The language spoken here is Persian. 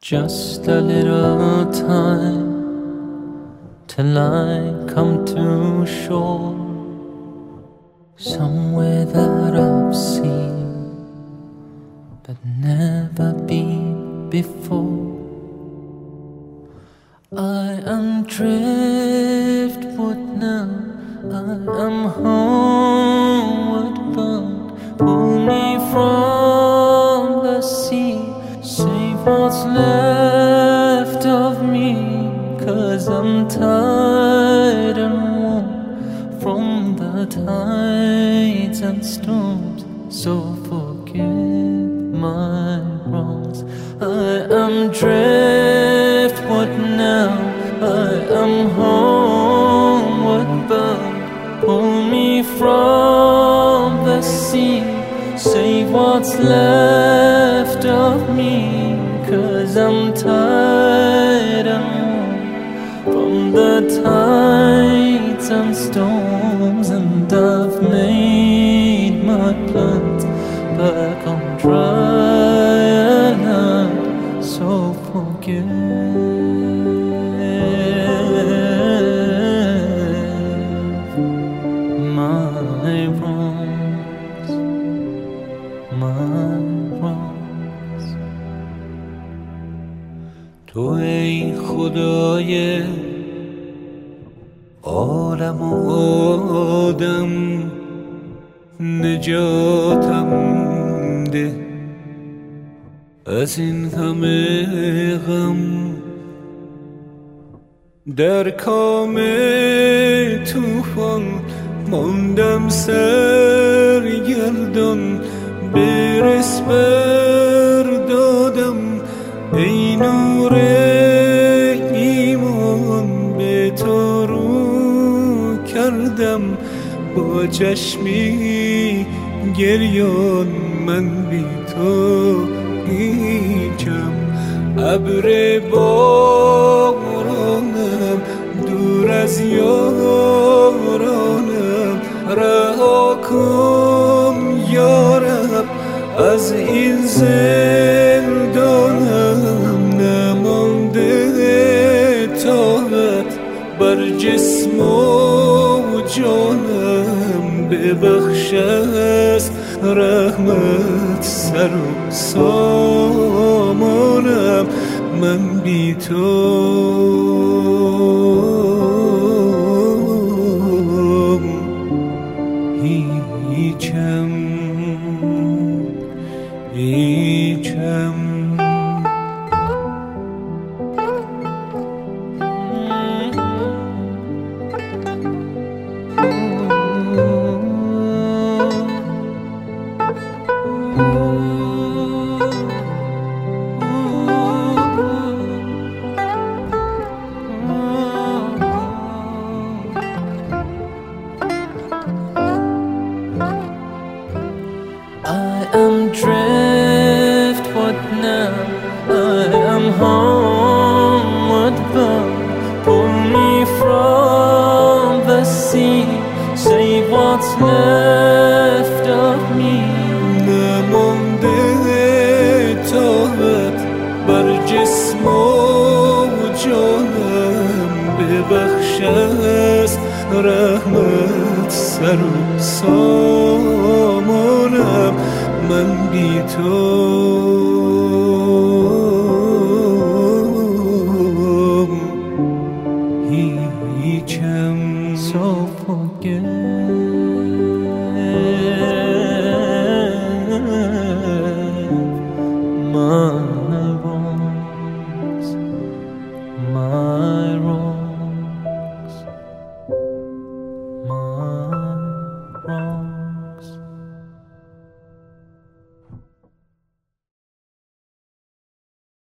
Just a little time till I come to shore, somewhere that I've seen but never been before. I am driftwood now, I am homeward bound. Pull me from the sea, save what's left of me, 'cause I'm tired and worn from the tides and storms. So forgive my wrongs. I am driftwood now, I am homeward bound. Pull me from the sea, save what's left of me, 'cause I'm tired and worn from the tides and storms. And I've made my plans back on dry land. So forgive my wrongs, my wrongs. تو ای خدای عالم و آدم، نجاتم ده از این همه غم. در کام طوفان ماندم سرگردان، برس بردادم ای نور ایمان. به تو رو کردم با چشمی گریان، من بی تو هیچم. ابر بارانم دور از یارانم، رها کن یارب از این زندانم. نمانده طاقت بر جسم و جانم، ببخش از رحمت سر و سامانم. من بی تو هیچم، هیچم. I am driftwood now, I am homeward bound. Pull me from the sea, save what's left of me. نمانده طاقت بر جسم و جانم، ببخش از رحمت سر و سامانم. من بی تو